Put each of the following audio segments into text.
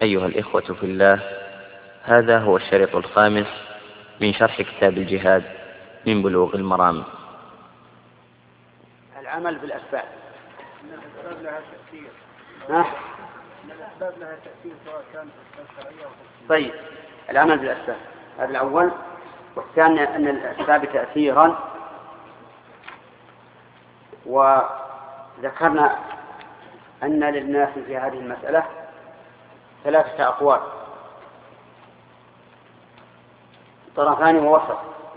أيها الإخوة في الله، هذا هو الشريط الخامس من شرح كتاب الجهاد من بلوغ المرام. العمل بالأسباب. إن الأسباب لها تأثير. إن الأسباب لها تأثير سواء كانت أسباب شرعية أو تكفيرية. طيب، العمل بالأسباب هذا الأول. والثاني أن الأسباب تأثيرا، وذكرنا أن للناس في هذه المسألة ثلاثة أقوال: طرفان ووسط.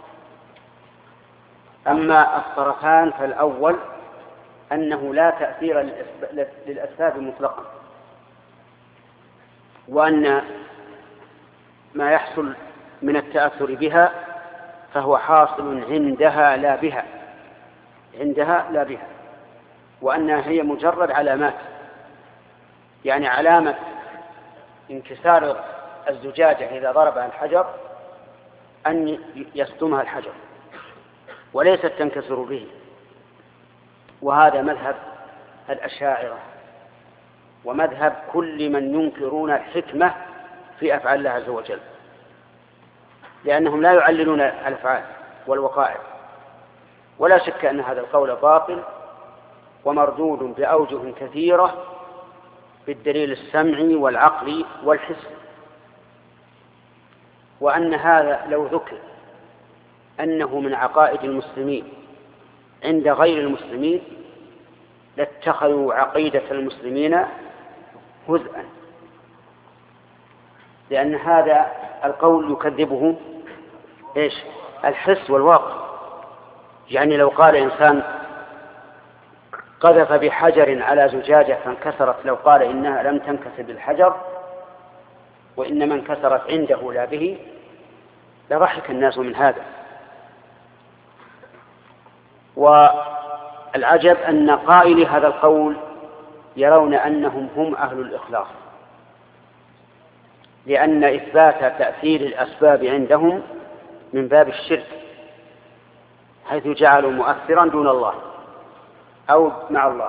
أما الطرفان فالأول أنه لا تأثير للأسباب مطلقا، وأن ما يحصل من التأثر بها فهو حاصل عندها لا بها، عندها لا بها، وأنها هي مجرد علامات. يعني علامة انكسار الزجاجة إذا ضربها الحجر أن يصدمها الحجر وليست تنكسر به. وهذا مذهب الأشاعرة ومذهب كل من ينكرون الحكمة في أفعال الله عز وجل، لأنهم لا يعللون الأفعال والوقائع. ولا شك أن هذا القول باطل ومردود بأوجه كثيرة بالدليل السمعي والعقلي والحسي. وأن هذا لو ذكر أنه من عقائد المسلمين عند غير المسلمين لاتخذوا عقيدة المسلمين هزءا، لأن هذا القول يكذبه الحس والواقع. يعني لو قال إنسان قذف بحجر على زجاجة فانكسرت، لو قال إنها لم تنكسر بالحجر وإنما انكسرت عنده لا به، لضحك الناس من هذا. والعجب أن قائلي هذا القول يرون أنهم هم أهل الإخلاص، لأن إثبات تأثير الأسباب عندهم من باب الشرك، حيث جعلوا مؤثرا دون الله أو مع الله.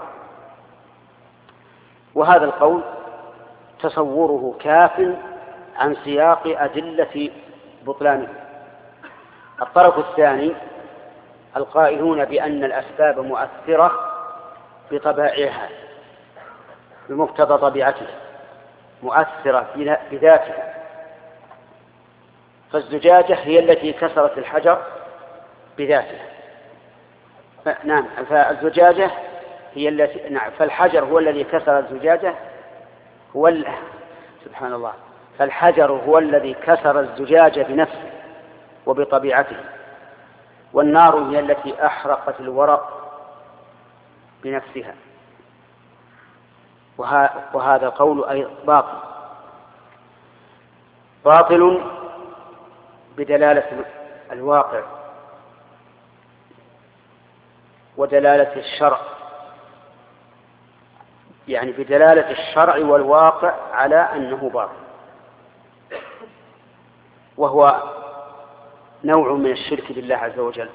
وهذا القول تصوره كاف عن سياق أدلة بطلانه. الطرف الثاني القائلون بأن الأسباب مؤثرة بطبائعها، بمقتضى طبيعتها، مؤثرة بذاتها. فالزجاجة هي التي كسرت الحجر بذاتها، نعم، فالزجاجة هي التي، نعم، فالحجر هو الذي كسر الزجاجة، سبحان الله، فالحجر هو الذي كسر الزجاجة بنفسه وبطبيعته، والنار هي التي أحرقت الورق بنفسها. وهذا قول أي باطل بدلالة الواقع ودلالة الشرع، يعني بدلالة الشرع والواقع على أنه باطل، وهو نوع من الشرك بالله عز وجل.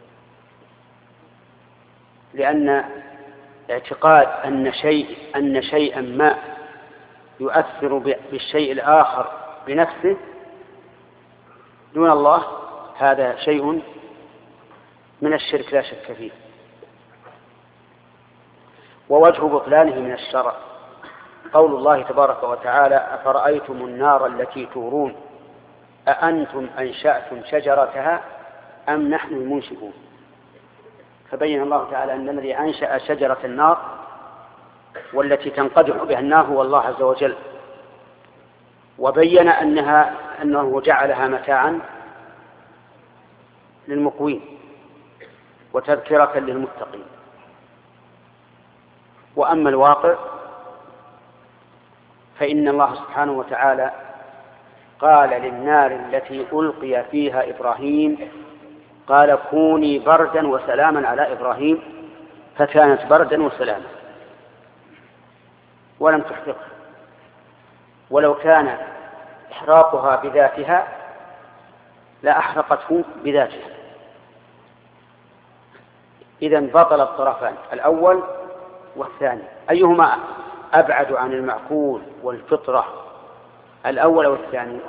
لأن اعتقاد أن شيئا ما يؤثر بالشيء الآخر بنفسه دون الله، هذا شيء من الشرك لا شك فيه. ووجه بطلانه من الشرع قول الله تبارك وتعالى: أفرأيتم النار التي تورون أأنتم أنشأتم شجرتها أم نحن المنشئون. فبين الله تعالى أن الذي أنشأ شجرة النار والتي تنقدح بها النار هو الله عز وجل، وبين أنه جعلها متاعا للمقوين وتذكرة للمتقين. وأما الواقع فإن الله سبحانه وتعالى قال للنار التي ألقي فيها إبراهيم، قال: كوني بردا وسلاما على إبراهيم، فكانت بردا وسلاما ولم تحرقه. ولو كان إحراقها بذاتها لأحرقته بذاتها. إذن بطل الطرفان الأول والثاني. أيهما أبعد عن المعقول والفطرة الأول أو الثاني؟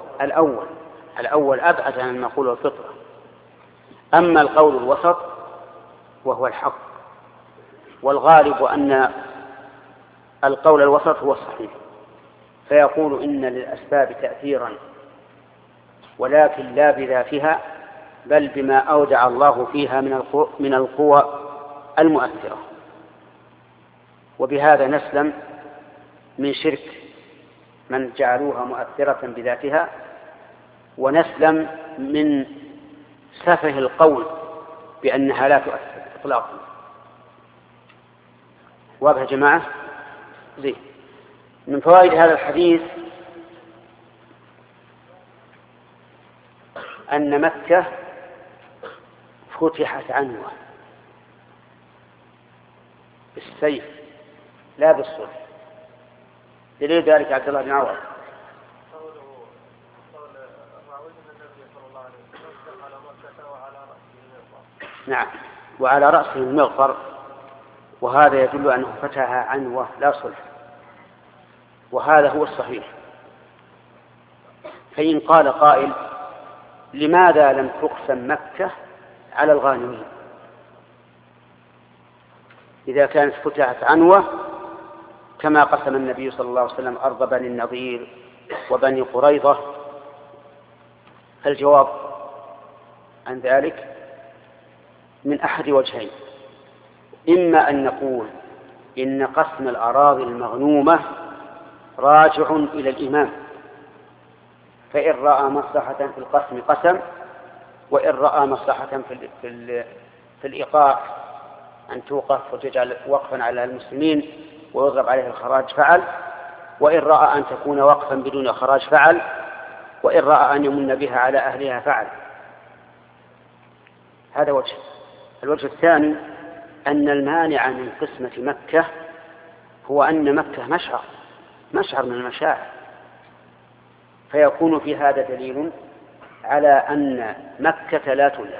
الأول أبعد عن المقول والفطرة. أما القول الوسط وهو الحق، والغالب أن القول الوسط هو الصحيح، فيقول إن للأسباب تأثيرا ولكن لا بذاتها، بل بما أودع الله فيها من القوى المؤثرة. وبهذا نسلم من شرك من جعلوها مؤثرة بذاتها، ونسلم من سفه القول بأنها لا تؤثر إطلاقا. واضح يا جماعة؟ زين. من فوائد هذا الحديث أن مكة فتحت عنوة بالسيف لا بالصلح. دليل ذلك عبد الله بن عوض. نعم، وعلى رأسه المغفر، وهذا يدل أنه فتح عنوة لا صلح، وهذا هو الصحيح. فإن قال قائل لماذا لم تقسم مكة على الغانمين إذا كانت فتحت عنوة كما قسم النبي صلى الله عليه وسلم أرض بني النضير وبني قريظة؟ الجواب عن ذلك من أحد وجهين: إما أن نقول إن قسم الأراضي المغنومة راجع إلى الإمام، فإن رأى مصلحة في القسم قسم، وإن رأى مصلحة في الإيقاع أن توقف وتجعل وقفا على المسلمين ويضرب عليه الخراج فعل، وإن رأى أن تكون وقفا بدون خراج فعل، وإن رأى أن يمن بها على أهلها فعل. هذا وجه. الوجه الثاني أن المانع من قسمة مكة هو أن مكة مشعر من المشاعر، فيكون في هذا دليل على أن مكة لا تملك،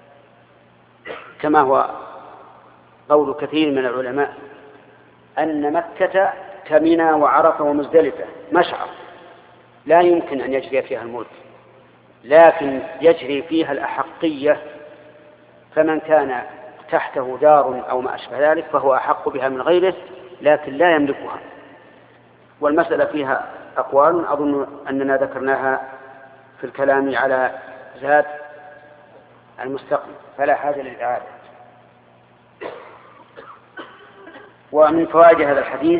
كما هو قول كثير من العلماء أن مكة كمنى وعرفة ومزدلفة مشعر لا يمكن أن يجري فيها الملك، لكن يجري فيها الأحقية، فمن كان تحته دار أو ما أشبه ذلك فهو أحق بها من غيره، لكن لا يملكها. والمسألة فيها أقوال أظن أننا ذكرناها في الكلام على زاد المستقبل، فلا حاجة للإعادة. ومن فوائد هذا الحديث